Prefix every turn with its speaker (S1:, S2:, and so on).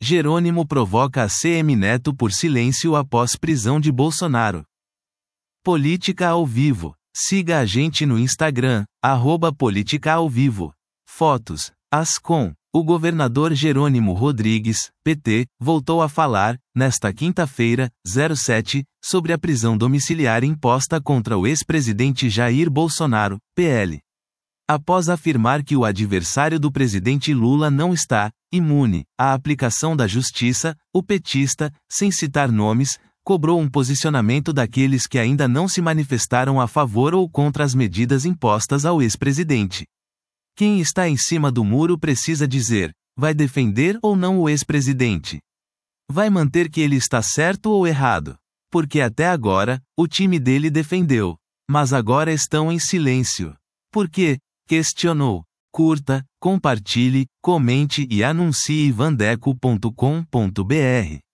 S1: Jerônimo provoca a CM Neto por silêncio após prisão de Bolsonaro. Política ao vivo. Siga a gente no Instagram, @política-ao-vivo. Fotos. Ascom. O governador Jerônimo Rodrigues, PT, voltou a falar, nesta quinta-feira, 07, sobre a prisão domiciliar imposta contra o ex-presidente Jair Bolsonaro, PL. Após afirmar que o adversário do presidente Lula não está imune à aplicação da justiça, o petista, sem citar nomes, cobrou um posicionamento daqueles que ainda não se manifestaram a favor ou contra as medidas impostas ao ex-presidente. Quem está em cima do muro precisa dizer: vai defender ou não o ex-presidente? Vai manter que ele está certo ou errado? Porque até agora, o time dele defendeu. Mas agora estão em silêncio. Por quê? Questionou. Curta, compartilhe, comente e anuncie vandeco.com.br.